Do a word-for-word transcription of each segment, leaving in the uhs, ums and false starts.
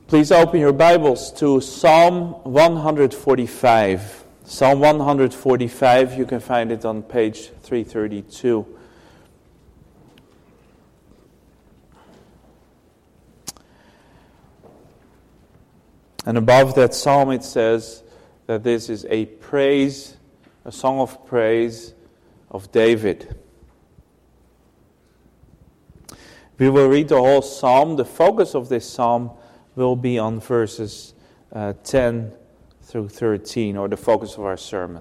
Please open your Bibles to Psalm one forty-five. Psalm one forty-five, you can find it on page three thirty-two. And above that psalm it says that this is a praise, a song of praise of David. We will read the whole psalm. The focus of this psalm will be on verses uh, ten through thirteen, or the focus of our sermon.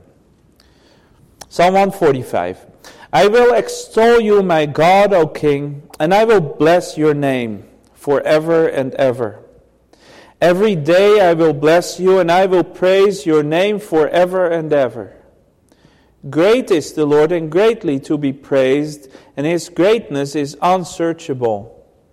Psalm one forty-five. I will extol you, my God, O King, and I will bless your name forever and ever. Every day I will bless you, and I will praise your name forever and ever. Great is the Lord, and greatly to be praised, and his greatness is unsearchable.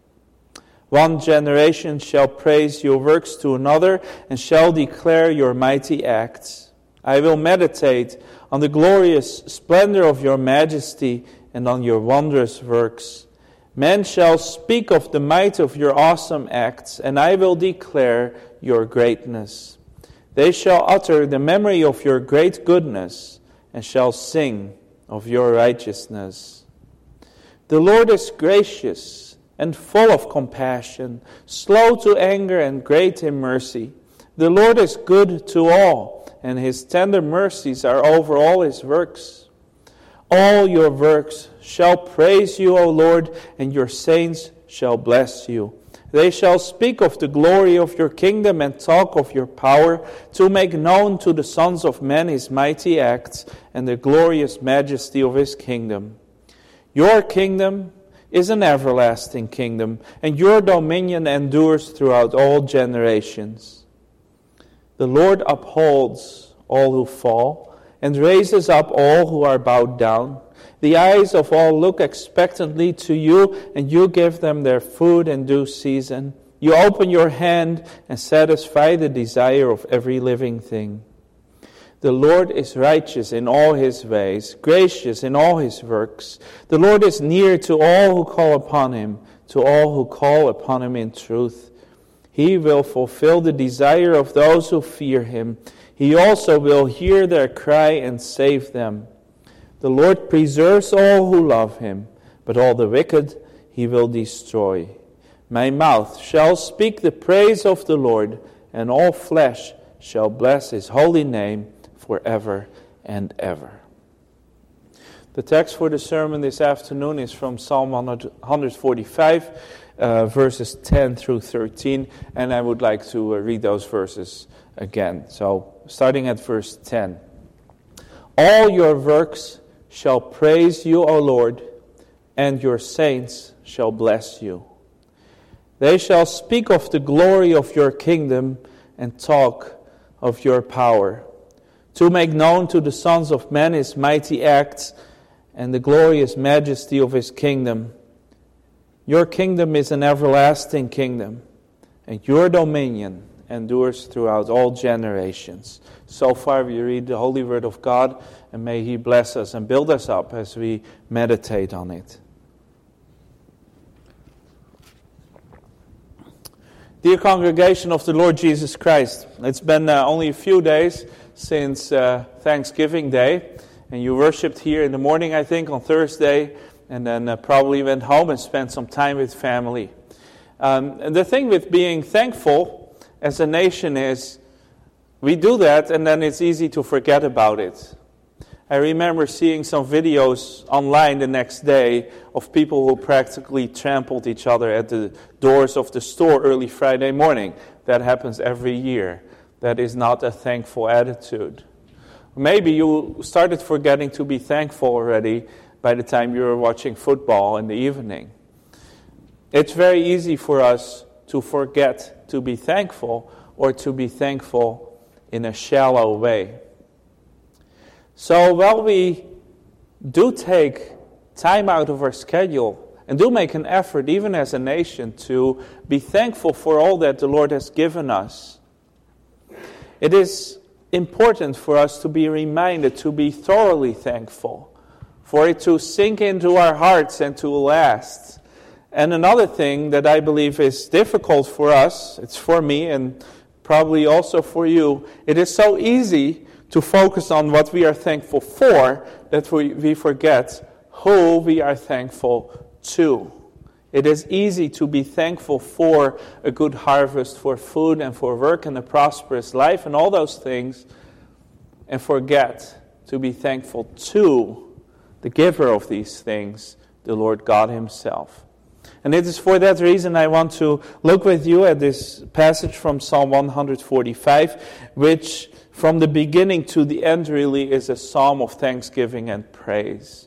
One generation shall praise your works to another, and shall declare your mighty acts. I will meditate on the glorious splendor of your majesty, and on your wondrous works. Men shall speak of the might of your awesome acts, and I will declare your greatness. They shall utter the memory of your great goodness, and shall sing of your righteousness. The Lord is gracious and full of compassion, slow to anger and great in mercy. The Lord is good to all, and his tender mercies are over all his works. All your works shall praise you, O Lord, and your saints shall bless you. They shall speak of the glory of your kingdom and talk of your power, to make known to the sons of men his mighty acts and the glorious majesty of his kingdom. Your kingdom is an everlasting kingdom, and your dominion endures throughout all generations. The Lord upholds all who fall, and raises up all who are bowed down. The eyes of all look expectantly to you, and you give them their food in due season. You open your hand and satisfy the desire of every living thing. The Lord is righteous in all his ways, gracious in all his works. The Lord is near to all who call upon him, to all who call upon him in truth. He will fulfill the desire of those who fear him. He also will hear their cry and save them. The Lord preserves all who love him, but all the wicked he will destroy. My mouth shall speak the praise of the Lord, and all flesh shall bless his holy name forever and ever. The text for the sermon this afternoon is from Psalm one forty-five, uh, verses ten through thirteen, and I would like to uh, read those verses again. So, starting at verse ten. All your works shall praise you, O Lord, and your saints shall bless you. They shall speak of the glory of your kingdom and talk of your power, to make known to the sons of men his mighty acts and the glorious majesty of his kingdom. Your kingdom is an everlasting kingdom, and your dominion endures throughout all generations. So far we read the holy word of God, and may he bless us and build us up as we meditate on it. Dear congregation of the Lord Jesus Christ, it's been uh, only a few days since uh, Thanksgiving Day, and you worshipped here in the morning, I think, on Thursday, and then uh, probably went home and spent some time with family. Um, and the thing with being thankful as a nation is we do that, and then it's easy to forget about it. I remember seeing some videos online the next day of people who practically trampled each other at the doors of the store early Friday morning. That happens every year. That is not a thankful attitude. Maybe you started forgetting to be thankful already by the time you were watching football in the evening. It's very easy for us to forget to be thankful, or to be thankful in a shallow way. So while we do take time out of our schedule and do make an effort, even as a nation, to be thankful for all that the Lord has given us, it is important for us to be reminded to be thoroughly thankful, for it to sink into our hearts and to last, And another thing that I believe is difficult for us, it's for me and probably also for you, it is so easy to focus on what we are thankful for that we, we forget who we are thankful to. It is easy to be thankful for a good harvest, for food and for work and a prosperous life and all those things, and forget to be thankful to the giver of these things, the Lord God Himself. And it is for that reason I want to look with you at this passage from Psalm one forty-five, which from the beginning to the end really is a psalm of thanksgiving and praise.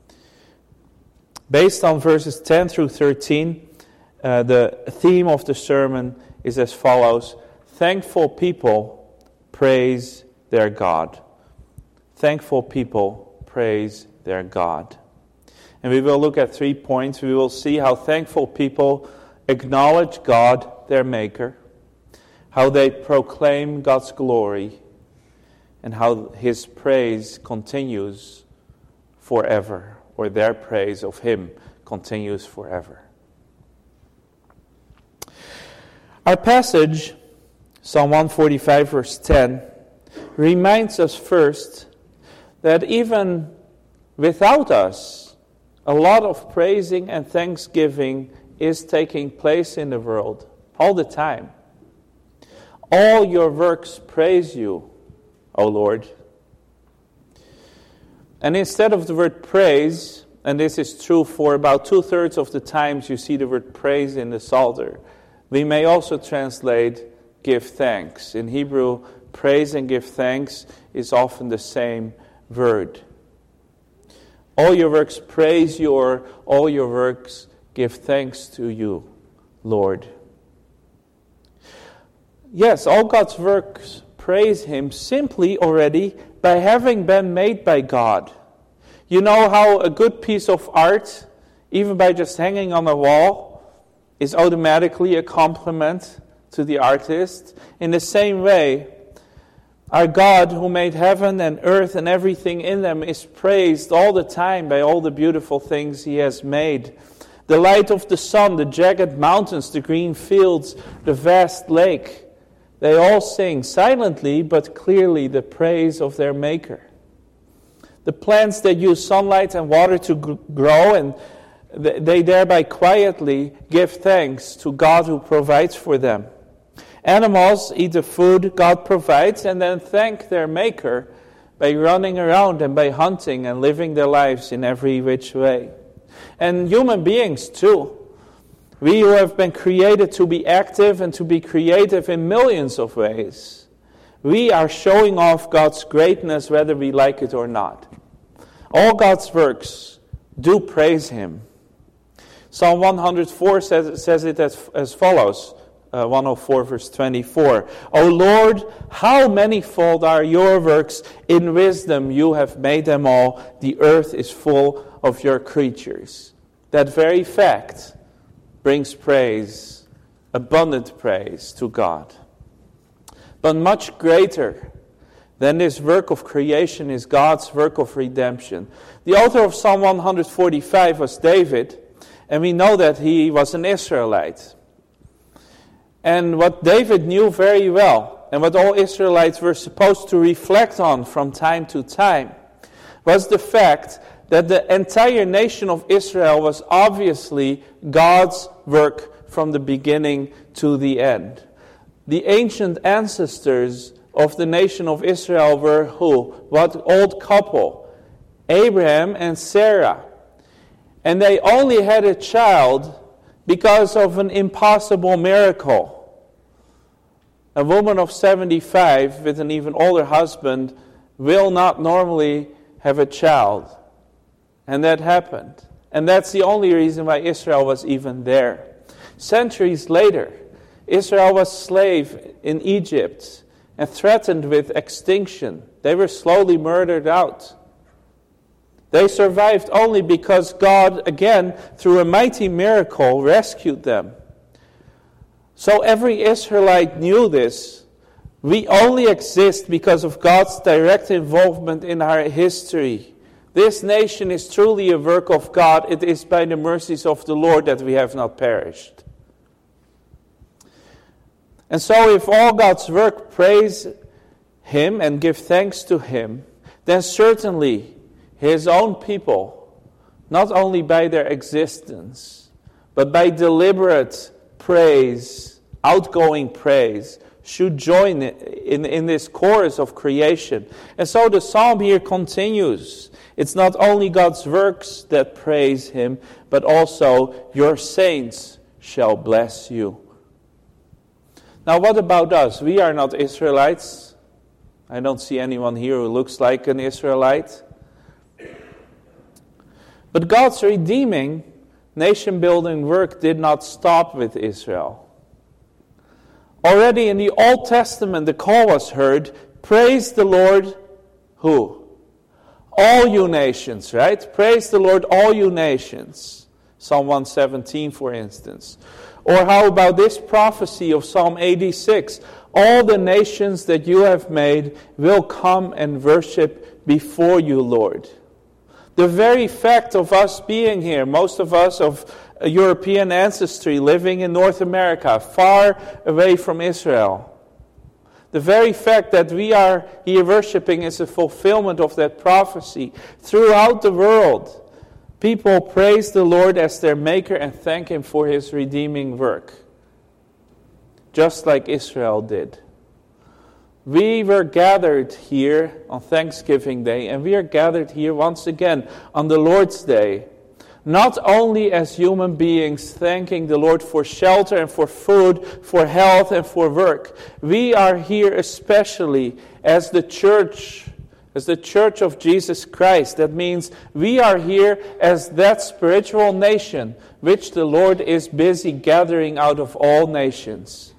Based on verses ten through thirteen, uh, the theme of the sermon is as follows: thankful people praise their God. Thankful people praise their God. And we will look at three points. We will see how thankful people acknowledge God, their Maker, how they proclaim God's glory, and how His praise continues forever, or their praise of Him continues forever. Our passage, Psalm one forty-five, verse ten, reminds us first that even without us, a lot of praising and thanksgiving is taking place in the world all the time. All your works praise you, O Lord. And instead of the word praise, and this is true for about two-thirds of the times you see the word praise in the Psalter, we may also translate give thanks. In Hebrew, praise and give thanks is often the same word. All your works praise you, or all your works give thanks to you, Lord. Yes, all God's works praise Him simply already by having been made by God. You know how a good piece of art, even by just hanging on a wall, is automatically a compliment to the artist? In the same way, our God, who made heaven and earth and everything in them, is praised all the time by all the beautiful things He has made. The light of the sun, the jagged mountains, the green fields, the vast lake, they all sing silently but clearly the praise of their Maker. The plants that use sunlight and water to grow, and they thereby quietly give thanks to God who provides for them. Animals eat the food God provides and then thank their Maker by running around and by hunting and living their lives in every which way. And human beings too. We who have been created to be active and to be creative in millions of ways. We are showing off God's greatness whether we like it or not. All God's works do praise Him. Psalm one oh four says, says it as, as follows. Uh, one oh four verse twenty-four. O Lord, how manifold are your works. In wisdom you have made them all. The earth is full of your creatures. That very fact brings praise, abundant praise to God. But much greater than this work of creation is God's work of redemption. The author of Psalm one forty-five was David, and we know that he was an Israelite. And what David knew very well, and what all Israelites were supposed to reflect on from time to time, was the fact that the entire nation of Israel was obviously God's work from the beginning to the end. The ancient ancestors of the nation of Israel were who? What old couple? Abraham and Sarah. And they only had a child because of an impossible miracle. A woman of seventy-five with an even older husband will not normally have a child. And that happened. And that's the only reason why Israel was even there. Centuries later, Israel was slave in Egypt and threatened with extinction. They were slowly murdered out. They survived only because God, again, through a mighty miracle, rescued them. So every Israelite knew this. We only exist because of God's direct involvement in our history. This nation is truly a work of God. It is by the mercies of the Lord that we have not perished. And so if all God's work praise Him and give thanks to Him, then certainly His own people, not only by their existence, but by deliberate praise, outgoing praise, should join in, in this chorus of creation. And so the psalm here continues. It's not only God's works that praise Him, but also your saints shall bless you. Now what about us? We are not Israelites. I don't see anyone here who looks like an Israelite. But God's redeeming, nation-building work did not stop with Israel. Already in the Old Testament, the call was heard, praise the Lord, who? All you nations, right? Praise the Lord, all you nations. Psalm one seventeen, for instance. Or how about this prophecy of Psalm eighty-six? All the nations that you have made will come and worship before you, Lord. The very fact of us being here, most of us of European ancestry living in North America, far away from Israel. The very fact that we are here worshiping is a fulfillment of that prophecy. Throughout the world, people praise the Lord as their Maker and thank Him for His redeeming work. Just like Israel did. We were gathered here on Thanksgiving Day, and we are gathered here once again on the Lord's Day. Not only as human beings thanking the Lord for shelter and for food, for health and for work. We are here especially as the church, as the church of Jesus Christ. That means we are here as that spiritual nation which the Lord is busy gathering out of all nations.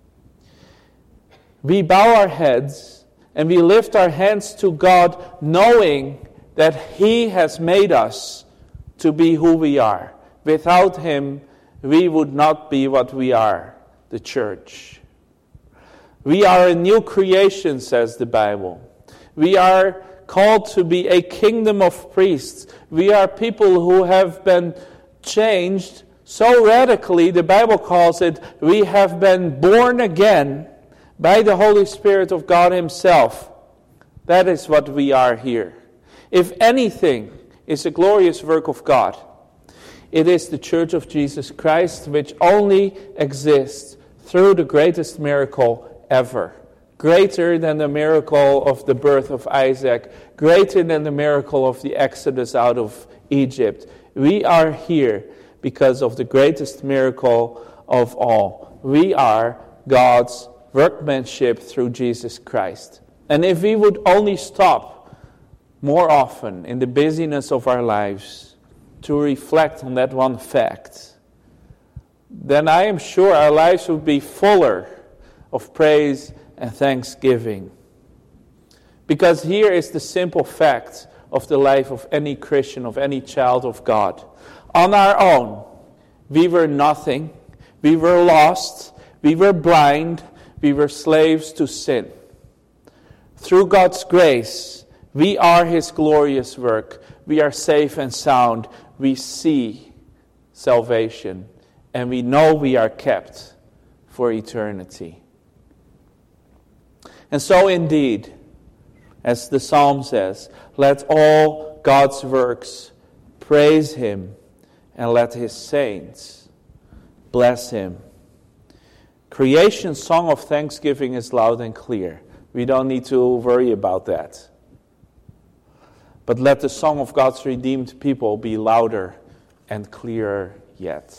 We bow our heads and we lift our hands to God knowing that He has made us to be who we are. Without Him, we would not be what we are, the church. We are a new creation, says the Bible. We are called to be a kingdom of priests. We are people who have been changed so radically, the Bible calls it, we have been born again by the Holy Spirit of God Himself. That is what we are here. If anything is a glorious work of God, it is the Church of Jesus Christ, which only exists through the greatest miracle ever. Greater than the miracle of the birth of Isaac, greater than the miracle of the Exodus out of Egypt. We are here because of the greatest miracle of all. We are God's workmanship through Jesus Christ. And if we would only stop more often in the busyness of our lives to reflect on that one fact, then I am sure our lives would be fuller of praise and thanksgiving. Because here is the simple fact of the life of any Christian, of any child of God. On our own, we were nothing, we were lost, we were blind, we were slaves to sin. Through God's grace, we are His glorious work. We are safe and sound. We see salvation. And we know we are kept for eternity. And so indeed, as the psalm says, let all God's works praise Him, and let His saints bless Him. Creation's song of thanksgiving is loud and clear. We don't need to worry about that. But let the song of God's redeemed people be louder and clearer yet.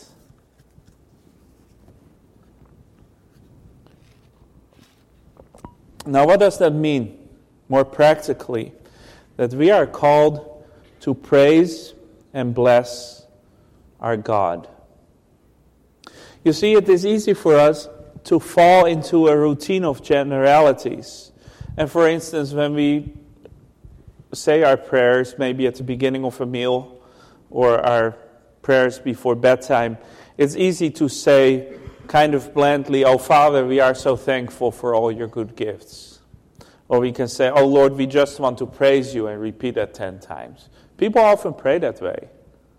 Now, what does that mean more practically? That we are called to praise and bless our God. You see, it is easy for us to fall into a routine of generalities. And for instance, when we say our prayers, maybe at the beginning of a meal, or our prayers before bedtime, it's easy to say kind of blandly, "Oh Father, we are so thankful for all your good gifts." Or we can say, "Oh Lord, we just want to praise you," and repeat that ten times. People often pray that way.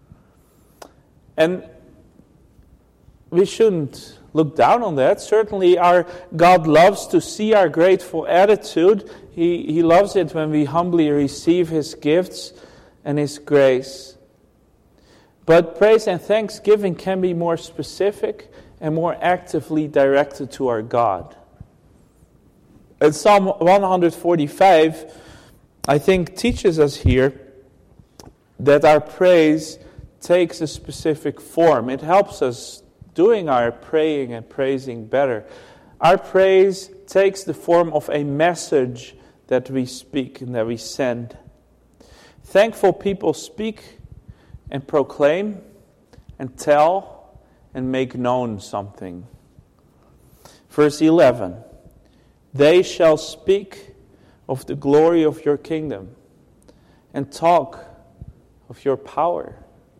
And we shouldn't look down on that. Certainly our God loves to see our grateful attitude. He, he loves it when we humbly receive His gifts and His grace. But praise and thanksgiving can be more specific and more actively directed to our God. And Psalm one forty-five, I think, teaches us here that our praise takes a specific form. It helps us doing our praying and praising better. Our praise takes the form of a message that we speak and that we send. Thankful people speak and proclaim and tell and make known something. Verse eleven, they shall speak of the glory of your kingdom and talk of your power.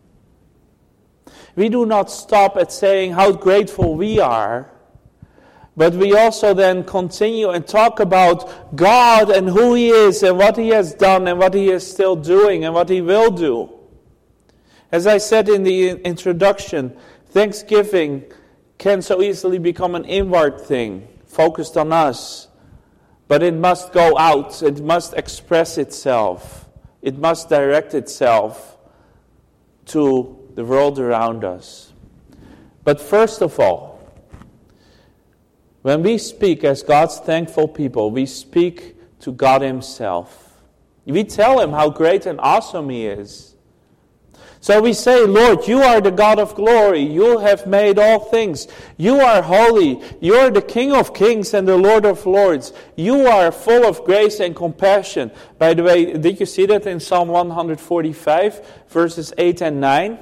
We do not stop at saying how grateful we are, but we also then continue and talk about God and who He is and what He has done and what He is still doing and what He will do. As I said in the introduction, thanksgiving can so easily become an inward thing, focused on us. But it must go out, it must express itself, it must direct itself to the world around us. But first of all, when we speak as God's thankful people, we speak to God Himself. We tell Him how great and awesome He is. So we say, Lord, you are the God of glory. You have made all things. You are holy. You are the King of kings and the Lord of lords. You are full of grace and compassion. By the way, did you see that in Psalm one forty-five, verses eight and nine?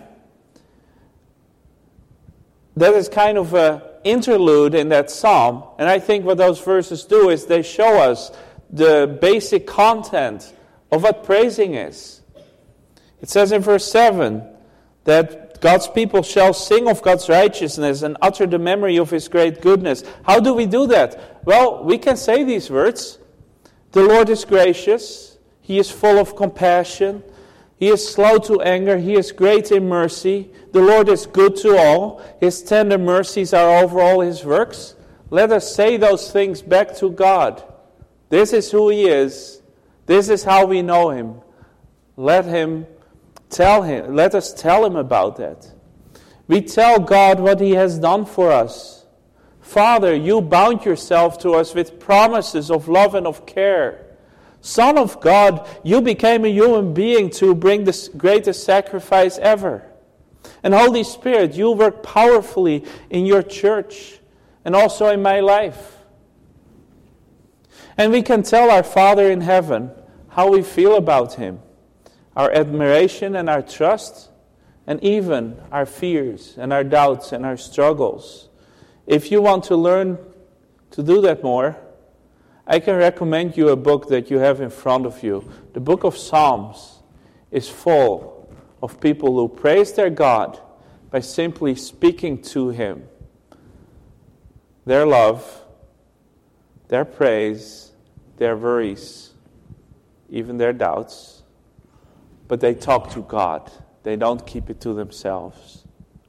That is kind of an interlude in that psalm. And I think what those verses do is they show us the basic content of what praising is. It says in verse seven that God's people shall sing of God's righteousness and utter the memory of His great goodness. How do we do that? Well, we can say these words. The Lord is gracious. He is full of compassion. He is slow to anger. He is great in mercy. The Lord is good to all. His tender mercies are over all His works. Let us say those things back to God. This is who He is. This is how we know Him. Let Him tell Him. Let us tell Him about that. We tell God what He has done for us. Father, you bound yourself to us with promises of love and of care. Son of God, you became a human being to bring the greatest sacrifice ever. And Holy Spirit, you work powerfully in your church and also in my life. And we can tell our Father in heaven how we feel about Him, our admiration and our trust, and even our fears and our doubts and our struggles. If you want to learn to do that more, I can recommend you a book that you have in front of you. The book of Psalms is full of people who praise their God by simply speaking to Him. Their love, their praise, their worries, even their doubts. But they talk to God. They don't keep it to themselves.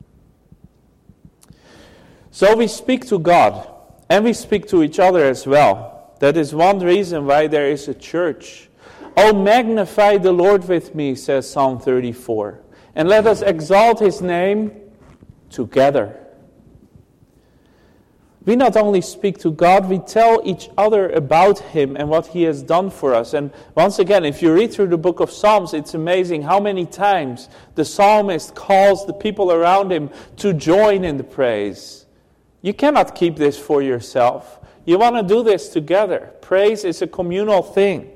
So we speak to God, and we speak to each other as well. That is one reason why there is a church. Oh, magnify the Lord with me, says Psalm thirty-four. And let us exalt His name together. We not only speak to God, we tell each other about Him and what He has done for us. And once again, if you read through the book of Psalms, it's amazing how many times the psalmist calls the people around him to join in the praise. You cannot keep this for yourself. You want to do this together. Praise is a communal thing.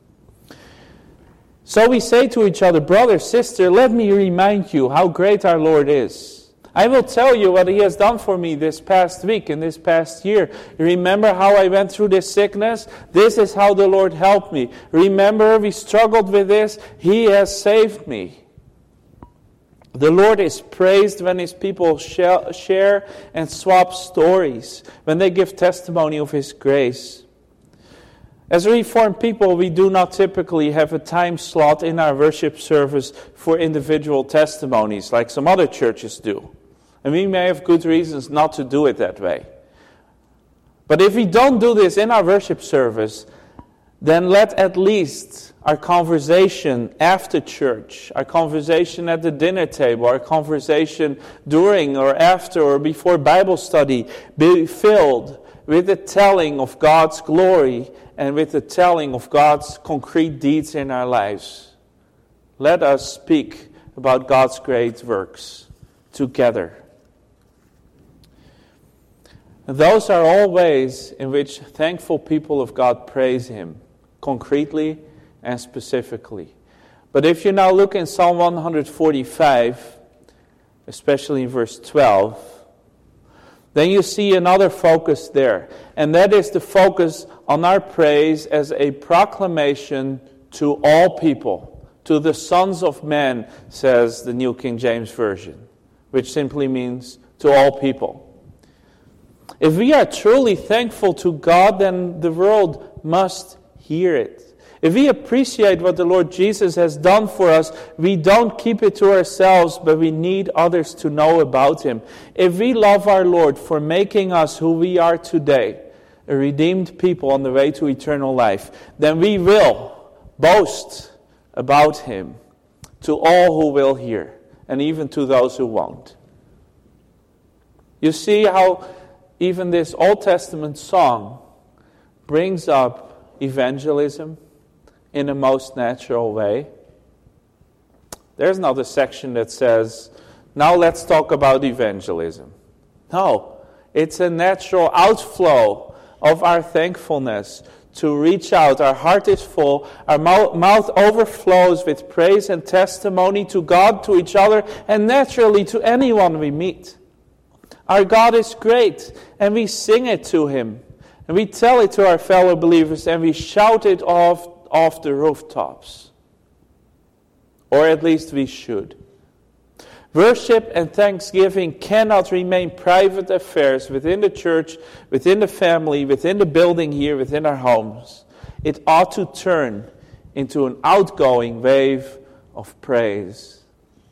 So we say to each other, brother, sister, let me remind you how great our Lord is. I will tell you what He has done for me this past week and this past year. Remember how I went through this sickness? This is how the Lord helped me. Remember we struggled with this? He has saved me. The Lord is praised when His people share and swap stories, when they give testimony of His grace. As Reformed people, we do not typically have a time slot in our worship service for individual testimonies like some other churches do. And we may have good reasons not to do it that way. But if we don't do this in our worship service, then let at least our conversation after church, our conversation at the dinner table, our conversation during or after or before Bible study be filled with the telling of God's glory and with the telling of God's concrete deeds in our lives. Let us speak about God's great works together. Those are all ways in which thankful people of God praise Him, concretely and specifically. But if you now look in Psalm one forty-five, especially in verse twelve, then you see another focus there. And that is the focus on our praise as a proclamation to all people, to the sons of men, says the New King James Version, which simply means to all people. If we are truly thankful to God, then the world must hear it. If we appreciate what the Lord Jesus has done for us, we don't keep it to ourselves, but we need others to know about Him. If we love our Lord for making us who we are today, a redeemed people on the way to eternal life, then we will boast about Him to all who will hear, and even to those who won't. You see how even this Old Testament song brings up evangelism in a most natural way. There's not a section that says, now let's talk about evangelism. No, it's a natural outflow of our thankfulness to reach out. Our heart is full, our mouth overflows with praise and testimony to God, to each other, and naturally to anyone we meet. Our God is great, and we sing it to Him, and we tell it to our fellow believers, and we shout it off off the rooftops. Or at least we should. Worship and thanksgiving cannot remain private affairs within the church, within the family, within the building here, within our homes. It ought to turn into an outgoing wave of praise.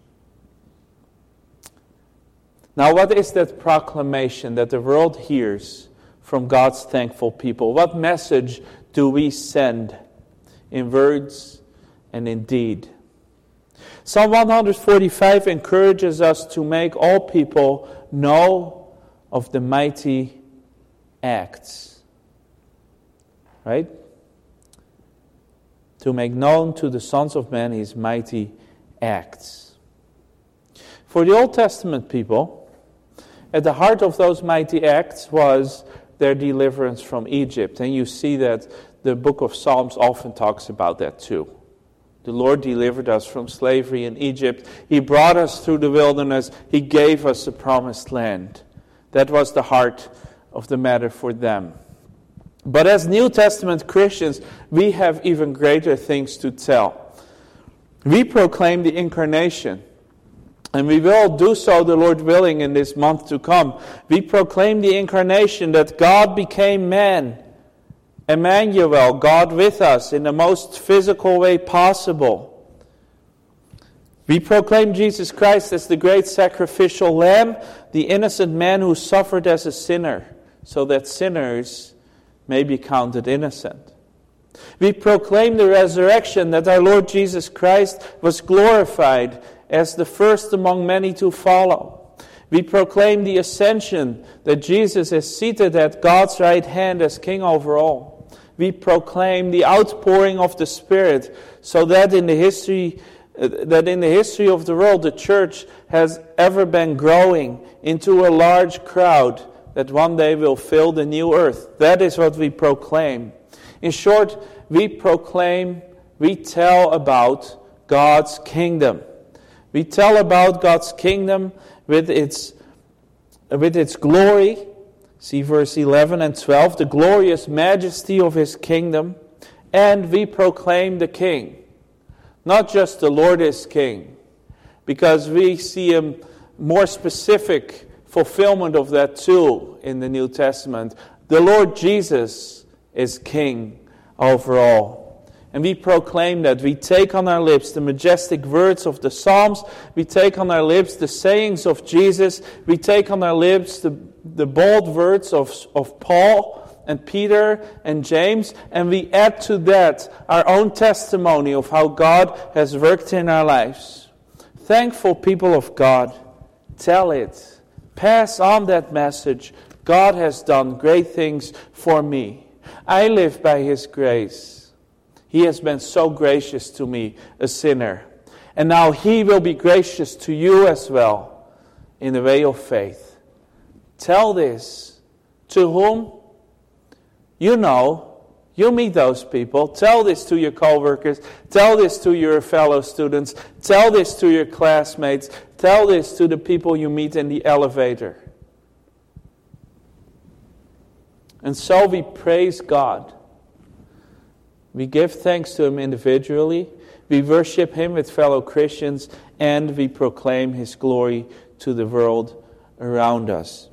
Now, what is that proclamation that the world hears from God's thankful people? What message do we send in words and in deed? Psalm one forty-five encourages us to make all people know of the mighty acts. Right? To make known to the sons of men His mighty acts. For the Old Testament people, at the heart of those mighty acts was their deliverance from Egypt. And you see that the book of Psalms often talks about that too. The Lord delivered us from slavery in Egypt. He brought us through the wilderness. He gave us the promised land. That was the heart of the matter for them. But as New Testament Christians, we have even greater things to tell. We proclaim the incarnation. And we will do so, the Lord willing, in this month to come. We proclaim the incarnation, that God became man. Emmanuel, God with us in the most physical way possible. We proclaim Jesus Christ as the great sacrificial lamb, the innocent man who suffered as a sinner, so that sinners may be counted innocent. We proclaim the resurrection, that our Lord Jesus Christ was glorified as the first among many to follow. We proclaim the ascension, that Jesus is seated at God's right hand as King over all. We proclaim the outpouring of the Spirit, so that in the history uh, that in the history of the world, the church has ever been growing into a large crowd that one day will fill the new earth. That is what we proclaim. In short, we proclaim, we tell about God's kingdom. We tell about God's kingdom with its with its glory. See verse eleven and twelve, the glorious majesty of His kingdom. And we proclaim the King. Not just the Lord is King, because we see a more specific fulfillment of that too in the New Testament. The Lord Jesus is King over all. And we proclaim that. We take on our lips the majestic words of the Psalms. We take on our lips the sayings of Jesus. We take on our lips the, the bold words of, of Paul and Peter and James. And we add to that our own testimony of how God has worked in our lives. Thankful people of God, tell it. Pass on that message. God has done great things for me. I live by His grace. He has been so gracious to me, a sinner. And now He will be gracious to you as well in the way of faith. Tell this. To whom? You know. You meet those people. Tell this to your co-workers. Tell this to your fellow students. Tell this to your classmates. Tell this to the people you meet in the elevator. And so we praise God. We give thanks to Him individually, we worship Him with fellow Christians, and we proclaim His glory to the world around us.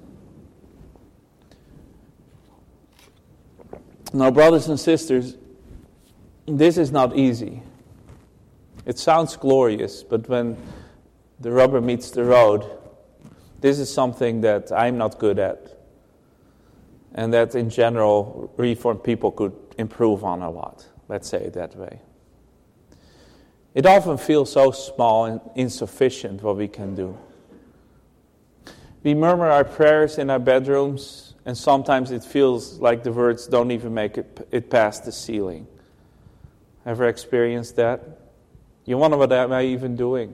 Now, brothers and sisters, this is not easy. It sounds glorious, but when the rubber meets the road, this is something that I'm not good at, and that in general, Reformed people could improve on a lot. Let's say it that way. It often feels so small and insufficient what we can do. We murmur our prayers in our bedrooms, and sometimes it feels like the words don't even make it, it past the ceiling. Ever experienced that? You wonder what am I even doing?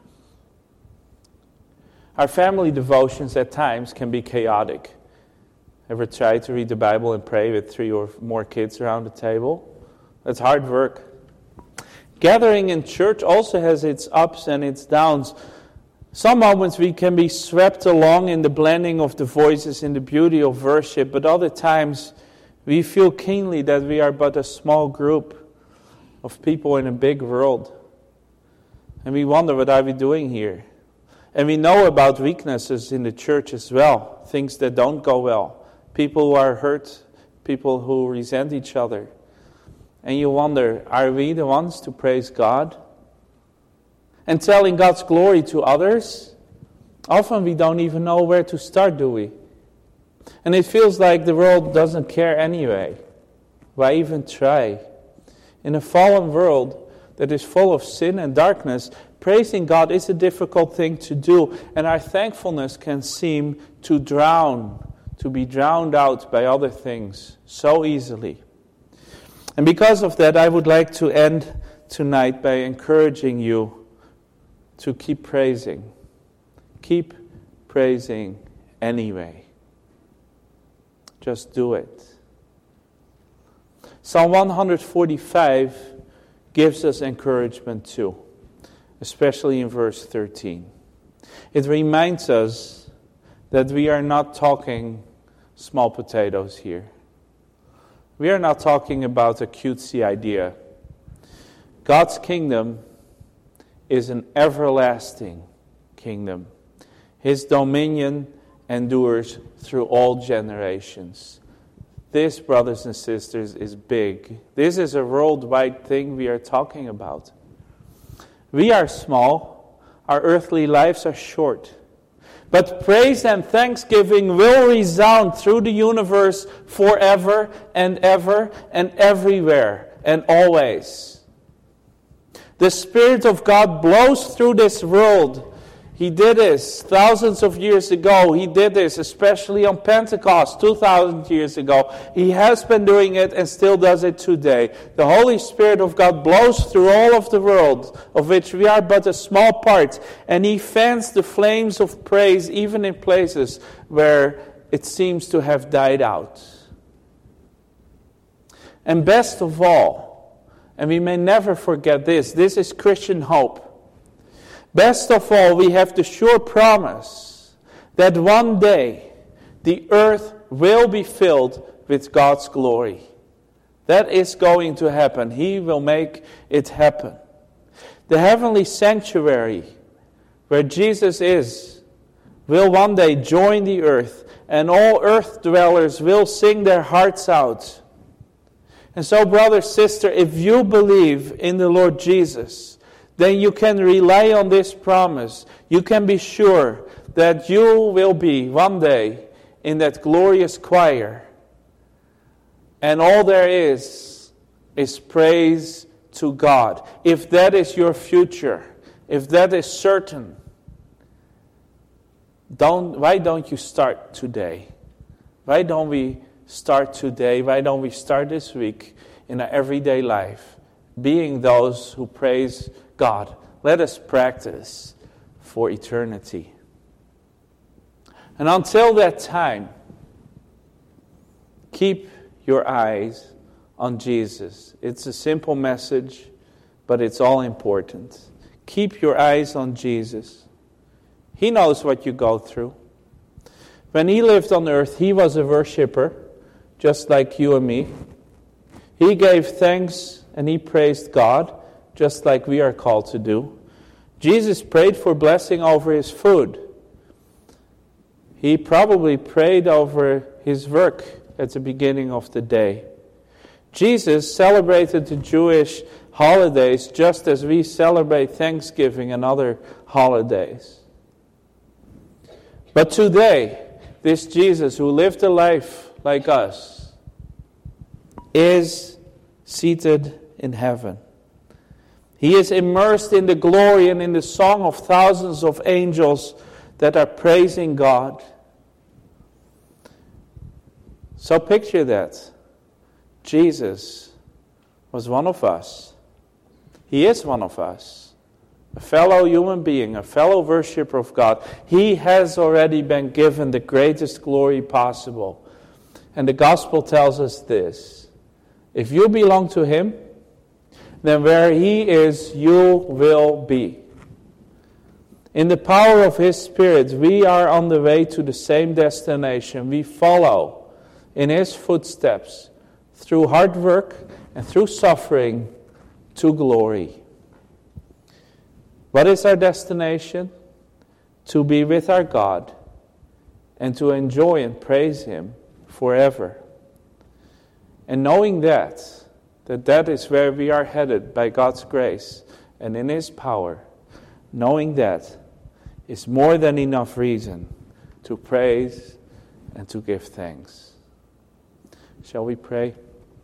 Our family devotions at times can be chaotic. Ever tried to read the Bible and pray with three or more kids around the table? That's hard work. Gathering in church also has its ups and its downs. Some moments we can be swept along in the blending of the voices in the beauty of worship, but other times we feel keenly that we are but a small group of people in a big world. And we wonder, what are we doing here? And we know about weaknesses in the church as well, things that don't go well. People who are hurt, people who resent each other. And you wonder, are we the ones to praise God? And telling God's glory to others? Often we don't even know where to start, do we? And it feels like the world doesn't care anyway. Why even try? In a fallen world that is full of sin and darkness, praising God is a difficult thing to do. And our thankfulness can seem to drown, to be drowned out by other things so easily. And because of that, I would like to end tonight by encouraging you to keep praising. Keep praising anyway. Just do it. Psalm one forty-five gives us encouragement too, especially in verse thirteen. It reminds us that we are not talking small potatoes here. We are not talking about a cutesy idea. God's kingdom is an everlasting kingdom. His dominion endures through all generations. This, brothers and sisters, is big. This is a worldwide thing we are talking about. We are small. Our earthly lives are short. But praise and thanksgiving will resound through the universe forever and ever and everywhere and always. The Spirit of God blows through this world. He did this thousands of years ago. He did this especially on Pentecost two thousand years ago. He has been doing it and still does it today. The Holy Spirit of God blows through all of the world, of which we are but a small part. And He fans the flames of praise even in places where it seems to have died out. And best of all, and we may never forget this, this is Christian hope. Best of all, we have the sure promise that one day the earth will be filled with God's glory. That is going to happen. He will make it happen. The heavenly sanctuary where Jesus is will one day join the earth, and all earth dwellers will sing their hearts out. And so, brother, sister, if you believe in the Lord Jesus, then you can rely on this promise. You can be sure that you will be one day in that glorious choir. And all there is, is praise to God. If that is your future, if that is certain, don't, why don't you start today? Why don't we start today? Why don't we start this week in our everyday life, being those who praise God? Let us practice for eternity. And until that time, keep your eyes on Jesus. It's a simple message, but it's all important. Keep your eyes on Jesus. He knows what you go through. When he lived on earth, he was a worshiper, just like you and me. He gave thanks and he praised God, just like we are called to do. Jesus prayed for blessing over his food. He probably prayed over his work at the beginning of the day. Jesus celebrated the Jewish holidays just as we celebrate Thanksgiving and other holidays. But today, this Jesus who lived a life like us is seated in heaven. He is immersed in the glory and in the song of thousands of angels that are praising God. So picture that. Jesus was one of us. He is one of us. A fellow human being, a fellow worshiper of God. He has already been given the greatest glory possible. And the gospel tells us this. If you belong to him, then where he is, you will be. In the power of his Spirit, we are on the way to the same destination. We follow in his footsteps through hard work and through suffering to glory. What is our destination? To be with our God and to enjoy and praise him forever. And knowing that, that that is where we are headed by God's grace and in his power, knowing that is more than enough reason to praise and to give thanks. Shall we pray?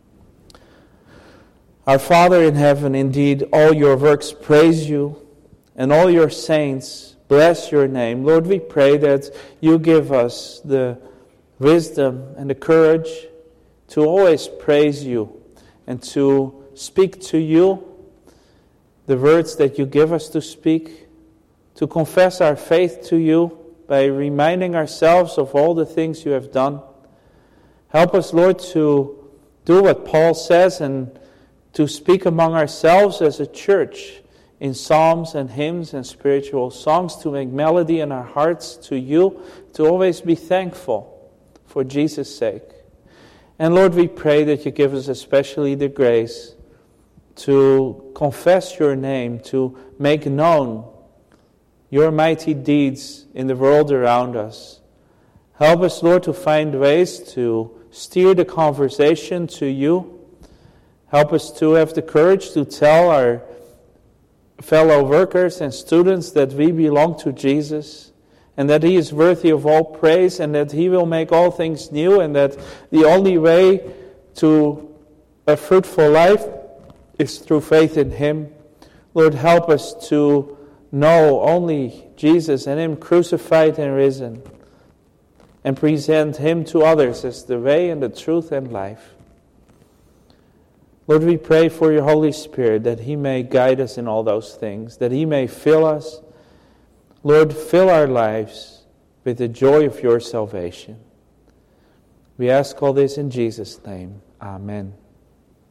Our Father in heaven, indeed, all your works praise you, and all your saints bless your name. Lord, we pray that you give us the wisdom and the courage to always praise you and to speak to you the words that you give us to speak, to confess our faith to you by reminding ourselves of all the things you have done. Help us, Lord, to do what Paul says and to speak among ourselves as a church in psalms and hymns and spiritual songs, to make melody in our hearts to you, to always be thankful for Jesus' sake. And Lord, we pray that you give us especially the grace to confess your name, to make known your mighty deeds in the world around us. Help us, Lord, to find ways to steer the conversation to you. Help us to have the courage to tell our fellow workers and students that we belong to Jesus and that he is worthy of all praise and that he will make all things new and that the only way to a fruitful life is through faith in him. Lord, help us to know only Jesus and him crucified and risen and present him to others as the way and the truth and life. Lord, we pray for your Holy Spirit that he may guide us in all those things, that he may fill us. Lord, fill our lives with the joy of your salvation. We ask all this in Jesus' name. Amen.